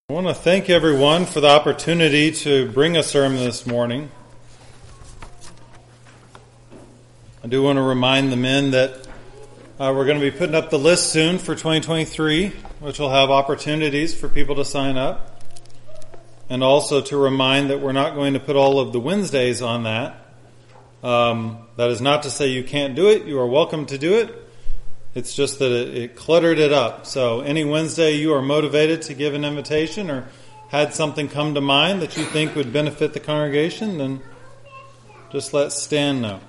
I want to thank everyone for the opportunity to bring a sermon this morning. I do want to remind the men that we're going to be putting up the list soon for 2023, which will have opportunities for people to sign up. And also to remind that we're not going to put all of the Wednesdays on that. That is not to say you can't do it. You are welcome to do it. It's just that it cluttered it up. So any Wednesday you are motivated to give an invitation or had something come to mind that you think would benefit the congregation, then just let Stan know.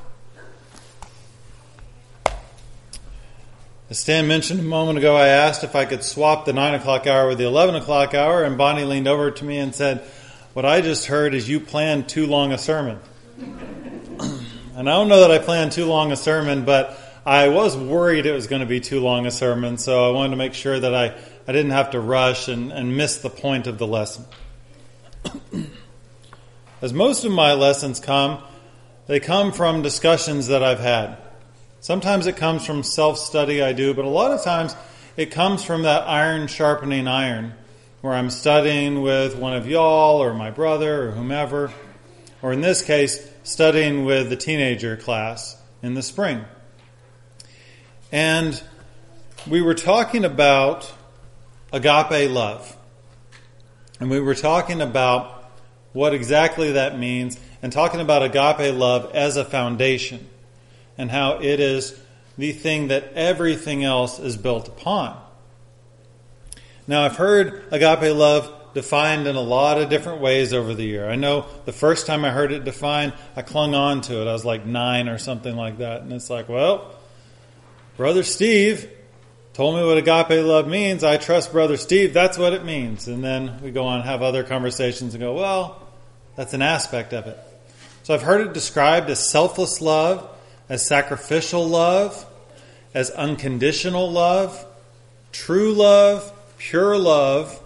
As Stan mentioned a moment ago, I asked if I could swap the 9 o'clock hour with the 11 o'clock hour, and Bonnie leaned over to me and said, "What I just heard is you planned too long a sermon." And I don't know that I planned too long a sermon, but I was worried it was going to be too long a sermon, so I wanted to make sure that I didn't have to rush and miss the point of the lesson. As most of my lessons they come from discussions that I've had. Sometimes it comes from self-study I do, but a lot of times it comes from that iron sharpening iron, where I'm studying with one of y'all or my brother or whomever, or in this case, studying with the teenager class in the spring. And we were talking about agape love. And we were talking about what exactly that means and talking about agape love as a foundation and how it is the thing that everything else is built upon. Now, I've heard agape love defined in a lot of different ways over the year. I know the first time I heard it defined, I clung on to it. I was like 9 or something like that. And it's like, well, Brother Steve told me what agape love means. I trust Brother Steve. That's what it means. And then we go on and have other conversations and go, well, that's an aspect of it. So I've heard it described as selfless love, as sacrificial love, as unconditional love, true love, pure love,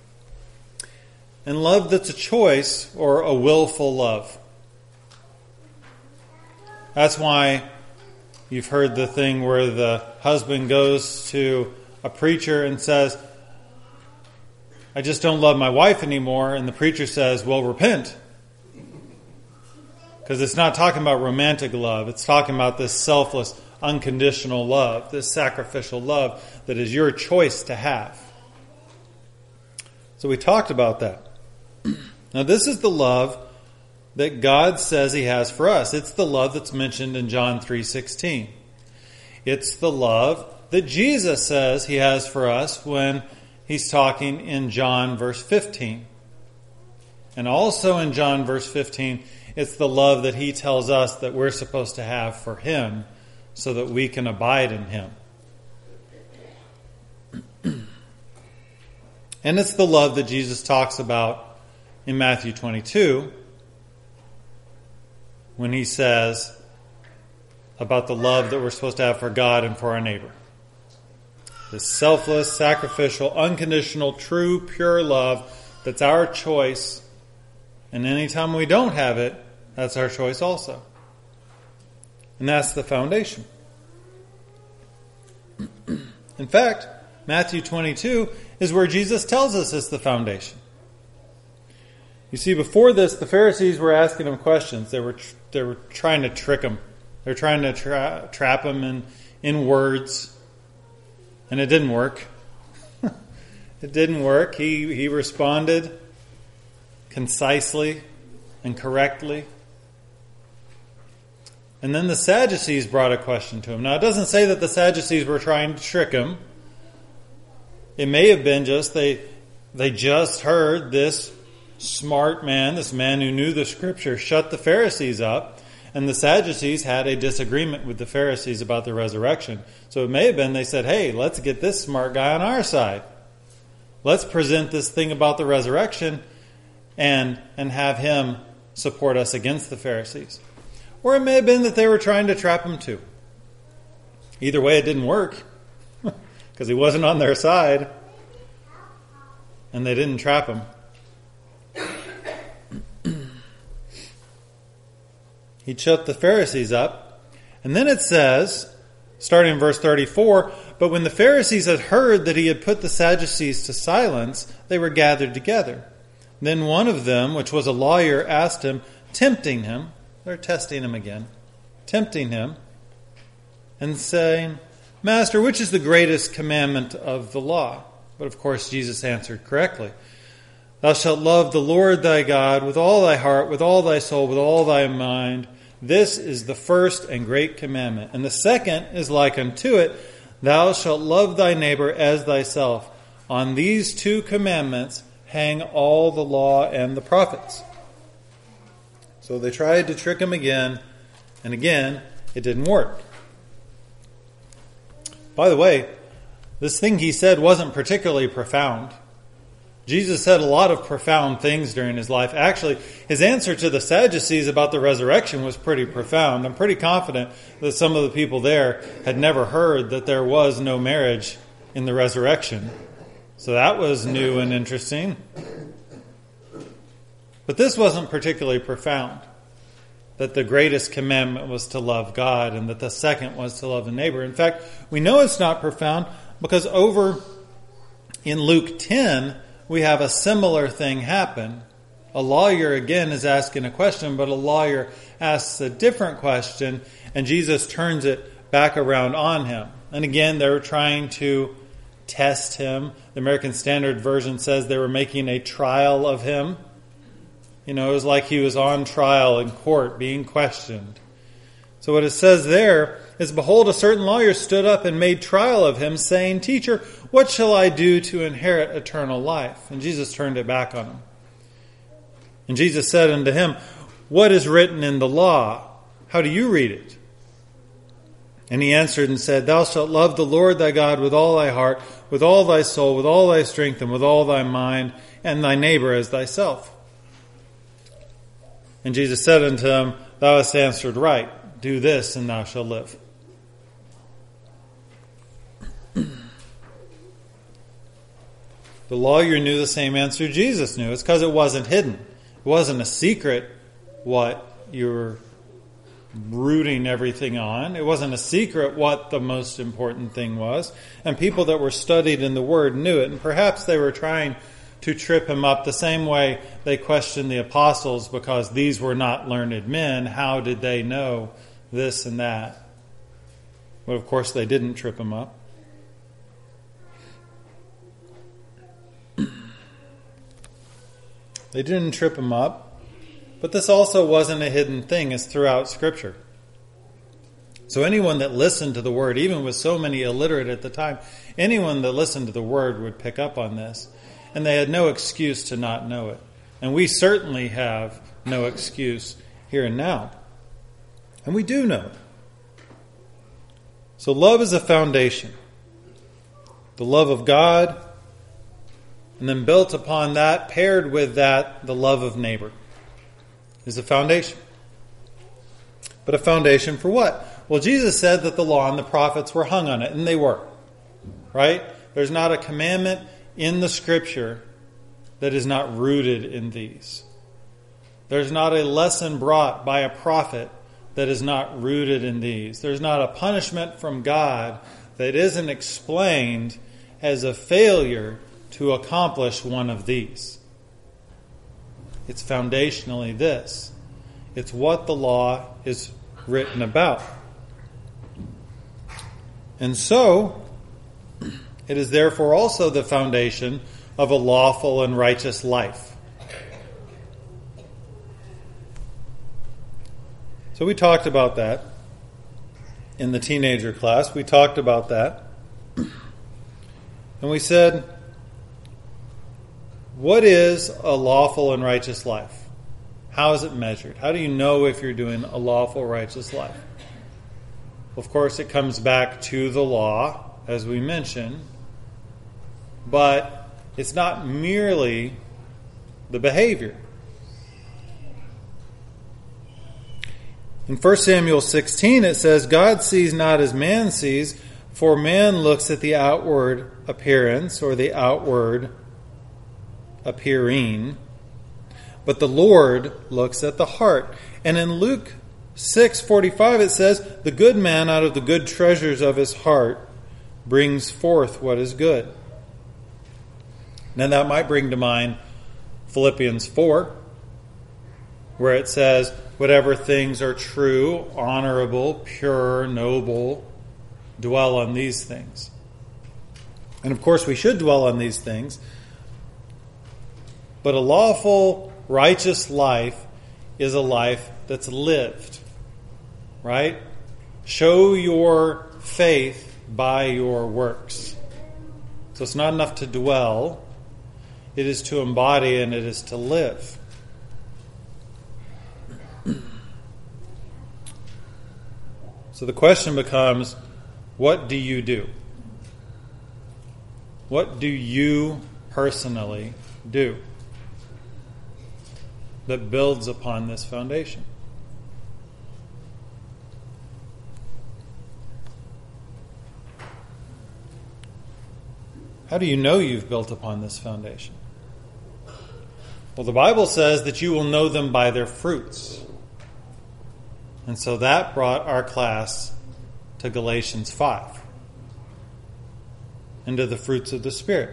and love that's a choice or a willful love. That's why you've heard the thing where the husband goes to a preacher and says, "I just don't love my wife anymore." And the preacher says, "Well, repent." Because it's not talking about romantic love. It's talking about this selfless, unconditional love, this sacrificial love that is your choice to have. So we talked about that. Now, this is the love that God says He has for us. It's the love that's mentioned in John 3:16. It's the love that Jesus says He has for us when He's talking in John verse 15. And also in John verse 15, it's the love that He tells us that we're supposed to have for Him so that we can abide in Him. And it's the love that Jesus talks about in Matthew 22, when He says about the love that we're supposed to have for God and for our neighbor. This selfless, sacrificial, unconditional, true, pure love that's our choice. And anytime we don't have it, that's our choice also. And that's the foundation. In fact, Matthew 22 is where Jesus tells us it's the foundation. You see, before this, the Pharisees were asking Him questions. They were trying to trick Him. They're trying to trap Him in words. And it didn't work. It didn't work. He responded concisely and correctly. And then the Sadducees brought a question to Him. Now, it doesn't say that the Sadducees were trying to trick Him. It may have been just they just heard this smart man, this man who knew the Scripture, shut the Pharisees up. And the Sadducees had a disagreement with the Pharisees about the resurrection. So it may have been they said, "Hey, let's get this smart guy on our side. Let's present this thing about the resurrection and have him support us against the Pharisees." Or it may have been that they were trying to trap Him too. Either way, it didn't work because He wasn't on their side and they didn't trap Him. He shut the Pharisees up. And then it says, starting in verse 34, But when the Pharisees had heard that he had put the Sadducees to silence, they were gathered together. Then one of them, which was a lawyer, asked him, tempting him, they're testing him again, tempting him, and saying, Master, which is the greatest commandment of the law? But of course Jesus answered correctly. Thou shalt love the Lord thy God with all thy heart, with all thy soul, with all thy mind. This is the first and great commandment. And the second is like unto it, Thou shalt love thy neighbor as thyself. On these two commandments hang all the law and the prophets. So they tried to trick him again, and again, it didn't work. By the way, this thing he said wasn't particularly profound. Jesus said a lot of profound things during his life. Actually, his answer to the Sadducees about the resurrection was pretty profound. I'm pretty confident that some of the people there had never heard that there was no marriage in the resurrection. So that was new and interesting. But this wasn't particularly profound. That the greatest commandment was to love God and that the second was to love the neighbor. In fact, we know it's not profound because over in Luke 10, we have a similar thing happen. A lawyer, again, is asking a question, but a lawyer asks a different question, and Jesus turns it back around on him. And again, they were trying to test him. The American Standard Version says they were making a trial of him. You know, it was like he was on trial in court, being questioned. So what it says there is, Behold, a certain lawyer stood up and made trial of him, saying, Teacher, what shall I do to inherit eternal life? And Jesus turned it back on him. And Jesus said unto him, What is written in the law? How do you read it? And he answered and said, Thou shalt love the Lord thy God with all thy heart, with all thy soul, with all thy strength, and with all thy mind, and thy neighbor as thyself. And Jesus said unto him, Thou hast answered right. Do this, and thou shalt live. The lawyer knew the same answer Jesus knew. It's because it wasn't hidden. It wasn't a secret what you were rooting everything on. It wasn't a secret what the most important thing was. And people that were studied in the Word knew it. And perhaps they were trying to trip him up the same way they questioned the apostles because these were not learned men. How did they know this and that? But of course they didn't trip him up. They didn't trip him up. But this also wasn't a hidden thing. It's throughout Scripture. So anyone that listened to the Word, even with so many illiterate at the time, anyone that listened to the Word would pick up on this. And they had no excuse to not know it. And we certainly have no excuse here and now. And we do know it. So love is a foundation. The love of God, and then built upon that, paired with that, the love of neighbor is a foundation. But a foundation for what? Well, Jesus said that the law and the prophets were hung on it, and they were. Right? There's not a commandment in the Scripture that is not rooted in these. There's not a lesson brought by a prophet that is not rooted in these. There's not a punishment from God that isn't explained as a failure to accomplish one of these. It's foundationally this. It's what the law is written about. And so, it is therefore also the foundation of a lawful and righteous life. So we talked about that in the teenager class. We talked about that. And we said, what is a lawful and righteous life? How is it measured? How do you know if you're doing a lawful, righteous life? Of course, it comes back to the law, as we mentioned. But it's not merely the behavior. In 1 Samuel 16 it says, God sees not as man sees, for man looks at the outward appearance or the outward appearing, but the Lord looks at the heart. And in Luke 6:45 it says, the good man out of the good treasures of his heart brings forth what is good. Now that might bring to mind Philippians 4, where it says, whatever things are true, honorable, pure, noble, dwell on these things. And of course we should dwell on these things, but a lawful, righteous life is a life that's lived, right? Show your faith by your works. So it's not enough to dwell, it is to embody and it is to live. So the question becomes, what do you do? What do you personally do that builds upon this foundation? How do you know you've built upon this foundation? Well, the Bible says that you will know them by their fruits. And so that brought our class to Galatians 5, into the fruits of the Spirit.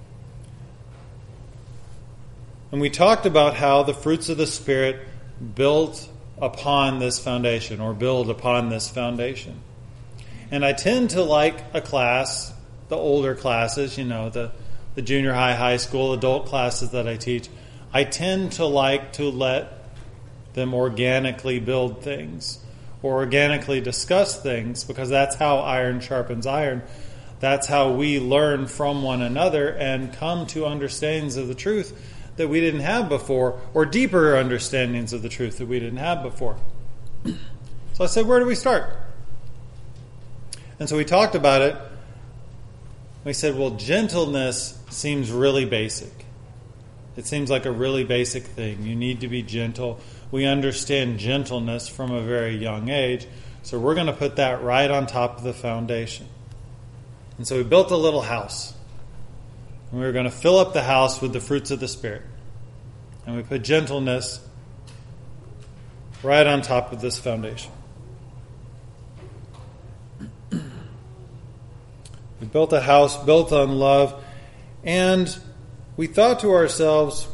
And we talked about how the fruits of the Spirit built upon this foundation, or build upon this foundation. And I tend to like a class, the older classes, the junior high school, adult classes that I teach. I tend to like to let them organically build things or organically discuss things, because that's how iron sharpens iron. That's how we learn from one another and come to understandings of the truth that we didn't have before, or deeper understandings of the truth that we didn't have before. So I said, where do we start? And so we talked about it. We said, well, gentleness seems really basic. It seems like a really basic thing. You need to be gentle. We understand gentleness from a very young age, so we're going to put that right on top of the foundation. And so we built a little house. And we were going to fill up the house with the fruits of the Spirit. And we put gentleness right on top of this foundation. We built a house built on love, and we thought to ourselves,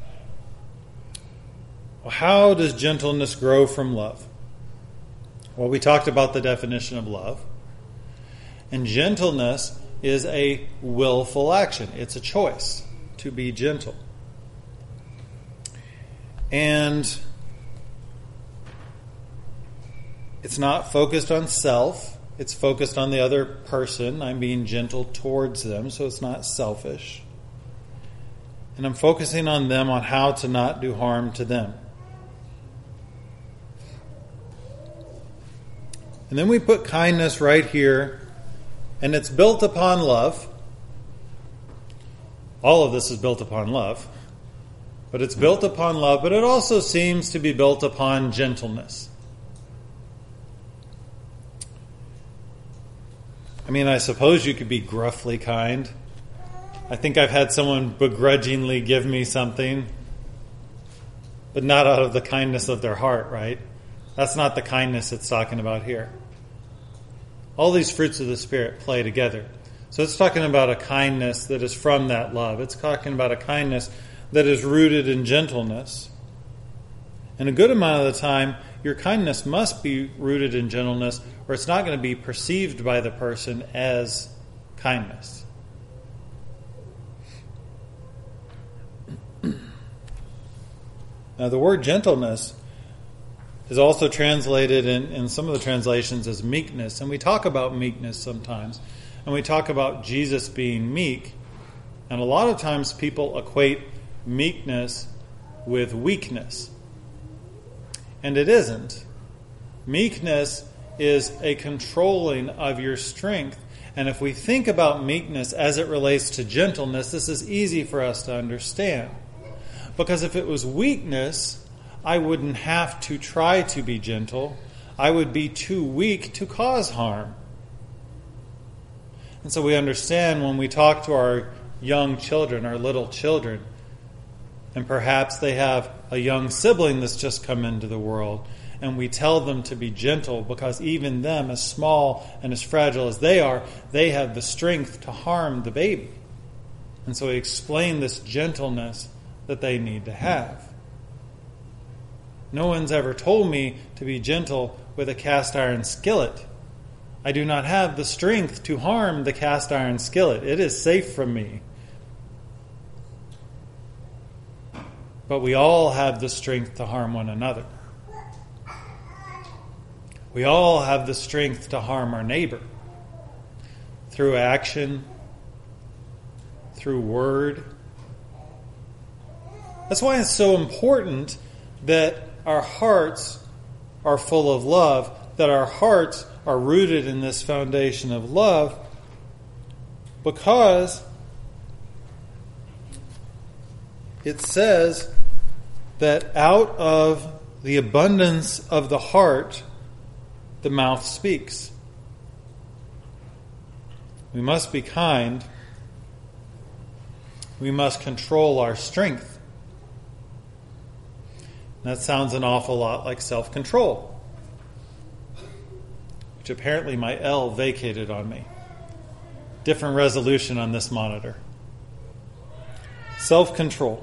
well, how does gentleness grow from love? Well, we talked about the definition of love. And gentleness is a willful action. It's a choice to be gentle. And it's not focused on self. It's focused on the other person. I'm being gentle towards them, so it's not selfish. And I'm focusing on them, on how to not do harm to them. And then we put kindness right here, and it's built upon love. All of this is built upon love. But it's built upon love, but it also seems to be built upon gentleness. I mean, I suppose you could be gruffly kind. I think I've had someone begrudgingly give me something, but not out of the kindness of their heart, right? That's not the kindness it's talking about here. All these fruits of the Spirit play together. So it's talking about a kindness that is from that love. It's talking about a kindness that is rooted in gentleness. And a good amount of the time, your kindness must be rooted in gentleness, or it's not going to be perceived by the person as kindness. Now, the word gentleness is also translated in some of the translations as meekness. And we talk about meekness sometimes. And we talk about Jesus being meek. And a lot of times people equate meekness with weakness. And it isn't. Meekness is a controlling of your strength. And if we think about meekness as it relates to gentleness, this is easy for us to understand. Because if it was weakness, I wouldn't have to try to be gentle. I would be too weak to cause harm. And so we understand when we talk to our young children, our little children, and perhaps they have a young sibling that's just come into the world, and we tell them to be gentle because even them, as small and as fragile as they are, they have the strength to harm the baby. And so we explain this gentleness that they need to have. No one's ever told me to be gentle with a cast iron skillet. I do not have the strength to harm the cast iron skillet. It is safe from me. But we all have the strength to harm one another. We all have the strength to harm our neighbor through action, through word. That's why it's so important that our hearts are full of love, that our hearts are rooted in this foundation of love, because it says that out of the abundance of the heart, the mouth speaks. We must be kind. We must control our strength. That sounds an awful lot like self-control, which apparently my L vacated on me. Different resolution on this monitor. Self-control.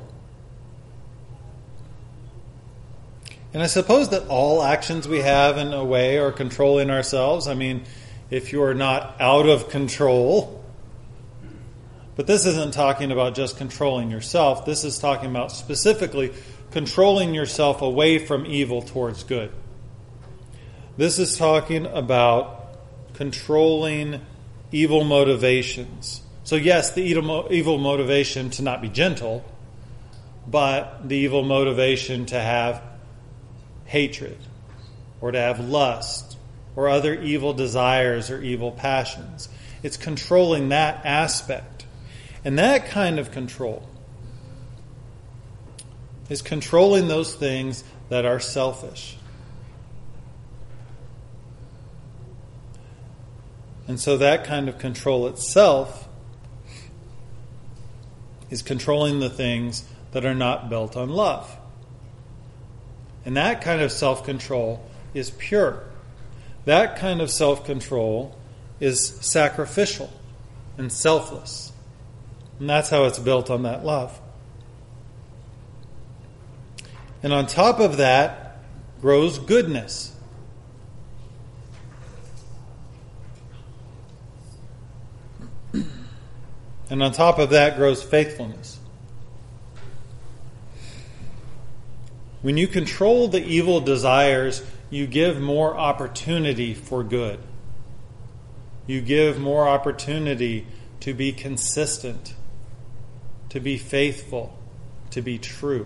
And I suppose that all actions we have in a way are controlling ourselves. I mean, if you're not out of control. But this isn't talking about just controlling yourself. This is talking about specifically controlling yourself away from evil towards good. This is talking about controlling evil motivations. So yes, the evil motivation to not be gentle, but the evil motivation to have hatred, or to have lust, or other evil desires or evil passions. It's controlling that aspect. And that kind of control is controlling those things that are selfish. And so that kind of control itself is controlling the things that are not built on love. And that kind of self-control is pure. That kind of self-control is sacrificial and selfless. And that's how it's built on that love. And on top of that grows goodness. And on top of that grows faithfulness. When you control the evil desires, you give more opportunity for good. You give more opportunity to be consistent, to be faithful, to be true.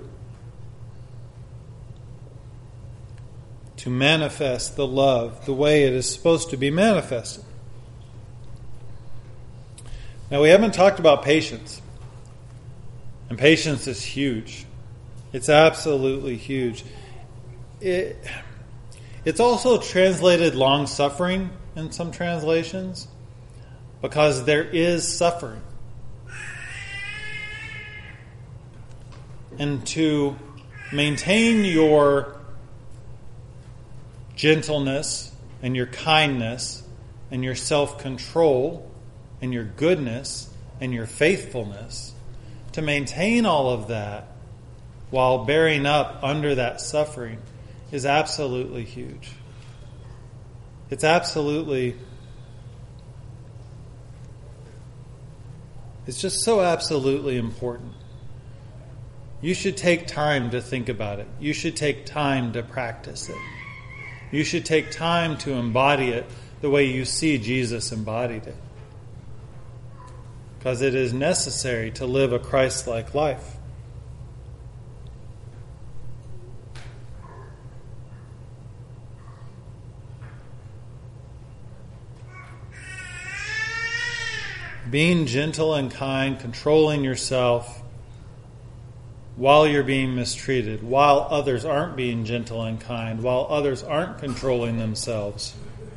To manifest the love the way it is supposed to be manifested. Now, we haven't talked about patience. And patience is huge. It's absolutely huge. It's also translated long-suffering in some translations because there is suffering. And to maintain your gentleness and your kindness and your self-control and your goodness and your faithfulness, to maintain all of that while bearing up under that suffering is absolutely huge. It's just so absolutely important. You should take time to think about it. You should take time to practice it. You should take time to embody it the way you see Jesus embodied it. Because it is necessary to live a Christ-like life. Being gentle and kind, controlling yourself while you're being mistreated, while others aren't being gentle and kind, while others aren't controlling themselves.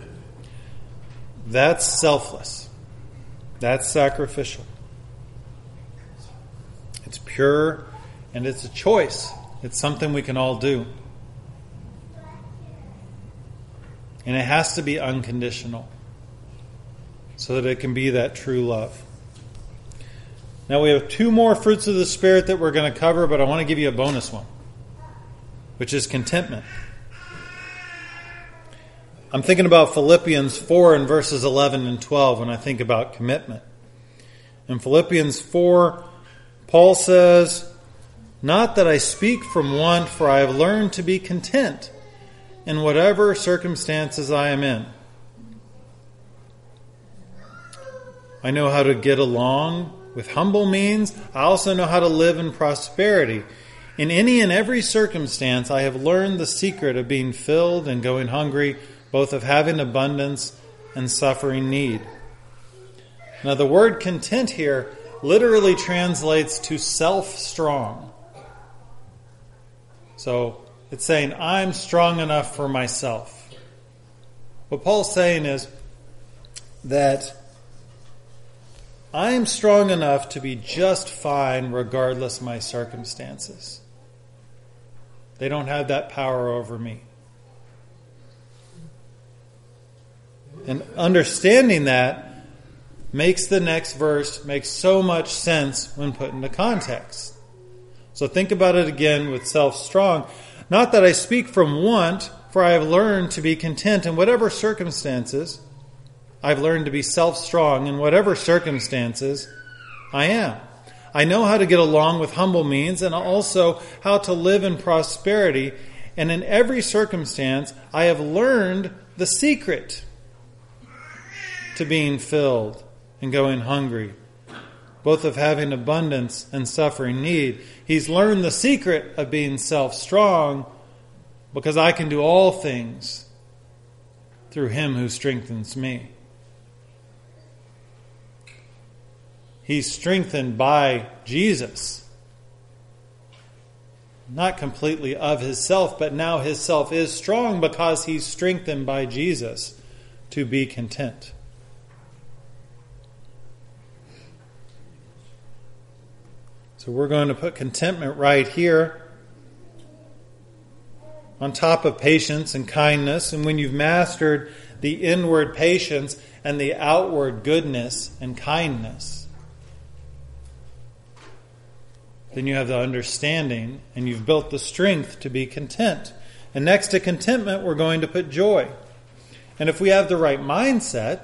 That's selfless. That's sacrificial. It's pure and it's a choice. It's something we can all do. And it has to be unconditional so that it can be that true love. Now we have 2 more fruits of the Spirit that we're going to cover, but I want to give you a bonus one, which is contentment. I'm thinking about Philippians 4 and verses 11 and 12 when I think about commitment. In Philippians 4, Paul says, "Not that I speak from want, for I have learned to be content in whatever circumstances I am in. I know how to get along with humble means. I also know how to live in prosperity. In any and every circumstance, I have learned the secret of being filled and going hungry, both of having abundance and suffering need." Now the word content here literally translates to self-strong. So it's saying, I'm strong enough for myself. What Paul's saying is that I'm strong enough to be just fine regardless of my circumstances. They don't have that power over me. And understanding that makes the next verse make so much sense when put into context. So think about it again with self-strong. "Not that I speak from want, for I have learned to be content in whatever circumstances. I've learned to be self-strong in whatever circumstances I am. I know how to get along with humble means and also how to live in prosperity. And in every circumstance, I have learned the secret to being filled and going hungry, both of having abundance and suffering need." He's learned the secret of being self-strong because I can do all things through Him who strengthens me. He's strengthened by Jesus. Not completely of himself, but now his self is strong because he's strengthened by Jesus to be content. So we're going to put contentment right here on top of patience and kindness. And when you've mastered the inward patience and the outward goodness and kindness, then you have the understanding and you've built the strength to be content. And next to contentment, we're going to put joy. And if we have the right mindset,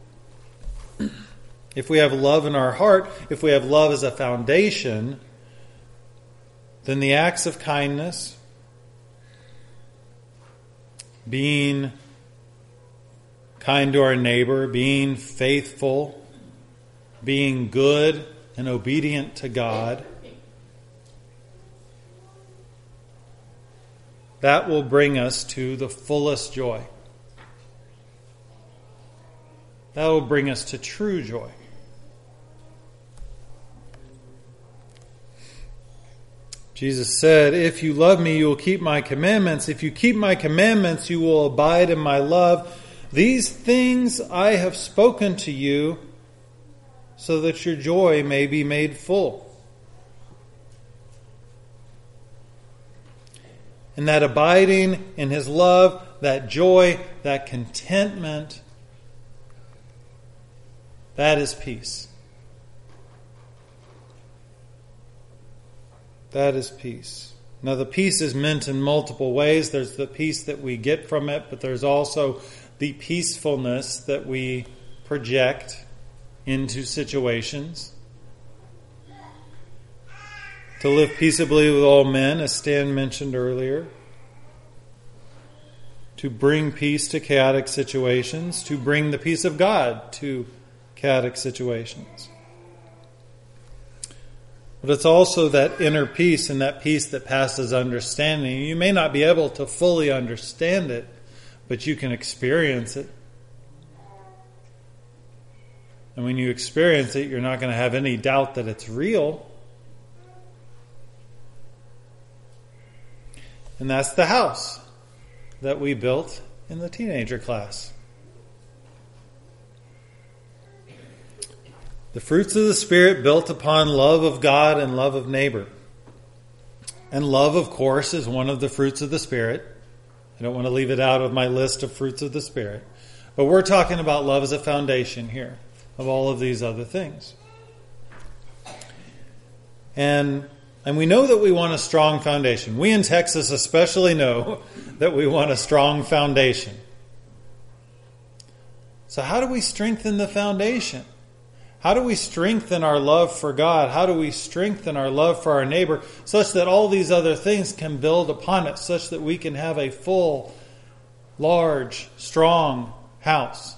if we have love in our heart, if we have love as a foundation, then the acts of kindness, being kind to our neighbor, being faithful, being good and obedient to God, that will bring us to the fullest joy. That will bring us to true joy. Jesus said, "If you love me, you will keep my commandments. If you keep my commandments, you will abide in my love. These things I have spoken to you so that your joy may be made full." And that abiding in His love, that joy, that contentment, that is peace. That is peace. Now the peace is meant in multiple ways. There's the peace that we get from it, but there's also the peacefulness that we project into situations. To live peaceably with all men, as Stan mentioned earlier. To bring peace to chaotic situations. To bring the peace of God to chaotic situations. But it's also that inner peace and that peace that passes understanding. You may not be able to fully understand it, but you can experience it. And when you experience it, you're not going to have any doubt that it's real. And that's the house that we built in the teenager class. The fruits of the Spirit built upon love of God and love of neighbor. And love, of course, is one of the fruits of the Spirit, I don't want to leave it out of my list of fruits of the Spirit. But we're talking about love as a foundation here of all of these other things. And we know that we want a strong foundation. We in Texas especially know that we want a strong foundation. So how do we strengthen the foundation? How do we strengthen our love for God? How do we strengthen our love for our neighbor such that all these other things can build upon it, such that we can have a full, large, strong house?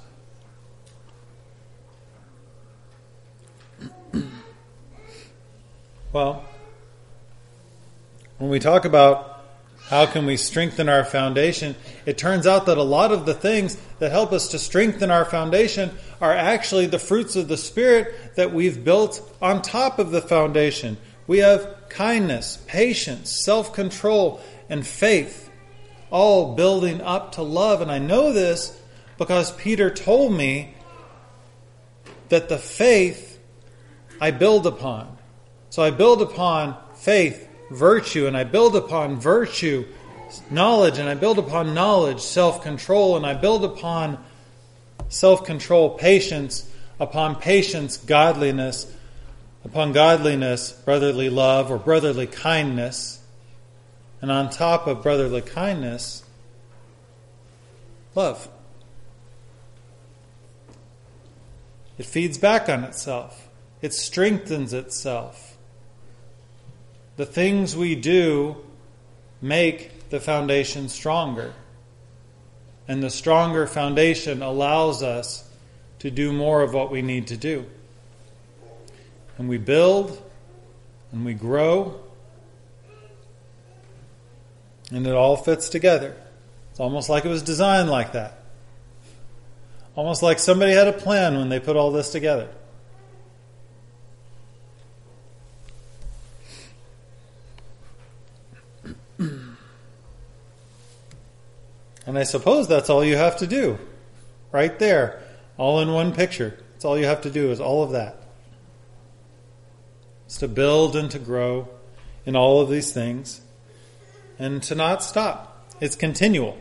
Well, when we talk about how can we strengthen our foundation, it turns out that a lot of the things that help us to strengthen our foundation are actually the fruits of the Spirit that we've built on top of the foundation. We have kindness, patience, self-control, and faith, all building up to love. And I know this because Peter told me that the faith I build upon. So I build upon faith, virtue, and I build upon virtue, knowledge, and I build upon knowledge, self-control, and I build upon self-control, patience, upon patience, godliness, upon godliness, brotherly love or brotherly kindness, and on top of brotherly kindness, love. It feeds back on itself. It strengthens itself. The things we do make the foundation stronger. And the stronger foundation allows us to do more of what we need to do. And we build and we grow. And it all fits together. It's almost like it was designed like that. Almost like somebody had a plan when they put all this together. And I suppose that's all you have to do. Right there. All in one picture. That's all you have to do is all of that. It's to build and to grow in all of these things. And to not stop. It's continual.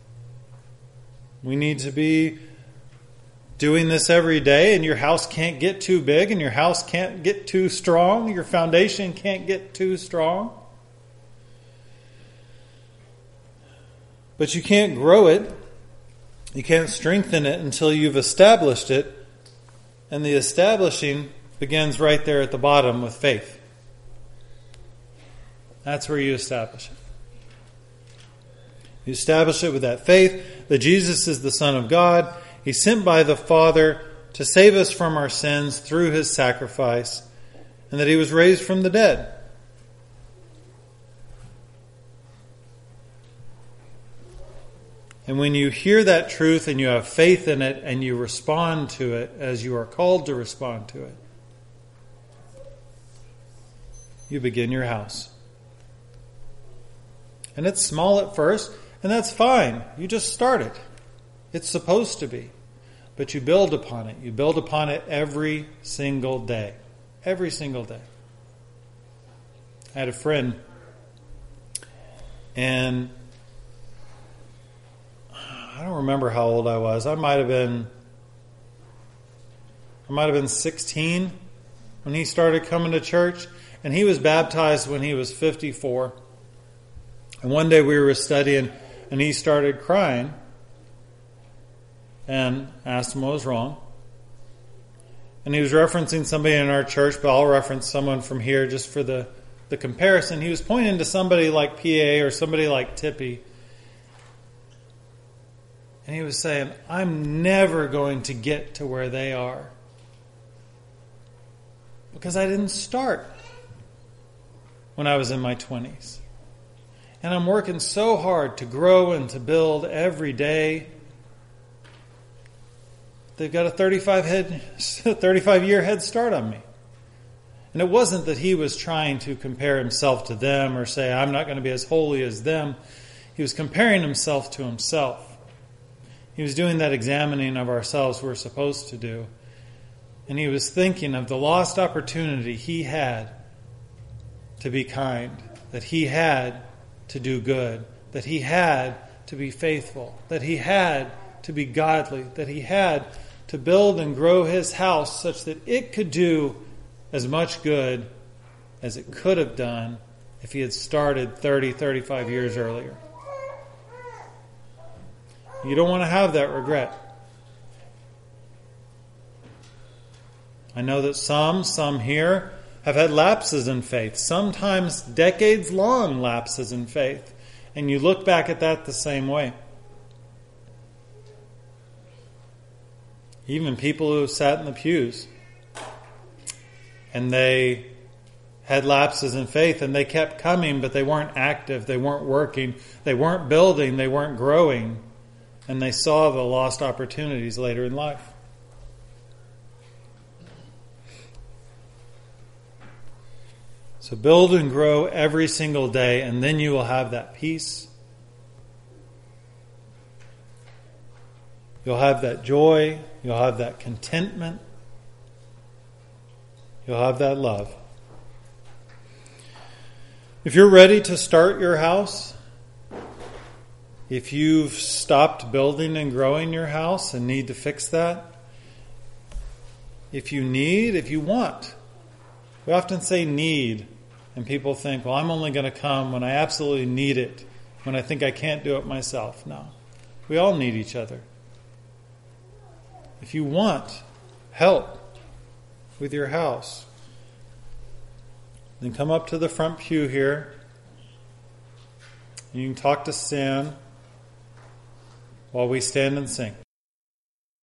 We need to be doing this every day, and your house can't get too big, and your house can't get too strong. Your foundation can't get too strong. But you can't grow it. You can't strengthen it until you've established it. And the establishing begins right there at the bottom with faith. That's where you establish it. You establish it with that faith that Jesus is the Son of God. He's sent by the Father to save us from our sins through His sacrifice, and that He was raised from the dead. And when you hear that truth and you have faith in it and you respond to it as you are called to respond to it, you begin your house. And it's small at first, and that's fine. You just start it. It's supposed to be. But you build upon it. You build upon it every single day. Every single day. I had a friend, and I don't remember how old I was. I might have been 16 when he started coming to church, and he was baptized when he was 54. And one day we were studying, and he started crying, and asked him what was wrong. And he was referencing somebody in our church, but I'll reference someone from here just for the comparison. He was pointing to somebody like PA or somebody like Tippy. And he was saying, I'm never going to get to where they are. Because I didn't start when I was in my 20s. And I'm working so hard to grow and to build every day. They've got a 35-year head start on me. And it wasn't that he was trying to compare himself to them or say, I'm not going to be as holy as them. He was comparing himself to himself. He was doing that examining of ourselves we're supposed to do. And he was thinking of the lost opportunity he had to be kind, that he had to do good, that he had to be faithful, that he had to be godly, that he had to build and grow his house such that it could do as much good as it could have done if he had started 30, 35 years earlier. You don't want to have that regret. I know that some here have had lapses in faith, sometimes decades-long lapses in faith, and you look back at that the same way. Even people who sat in the pews and they had lapses in faith and they kept coming, but they weren't active, they weren't working, they weren't building, they weren't growing, and they saw the lost opportunities later in life. So build and grow every single day, and then you will have that peace. You'll have that joy. You'll have that contentment. You'll have that love. If you're ready to start your house, if you've stopped building and growing your house and need to fix that, if you want. We often say need, and people think, well, I'm only going to come when I absolutely need it, when I think I can't do it myself. No. We all need each other. If you want help with your house, then come up to the front pew here. You can talk to Stan while we stand and sing.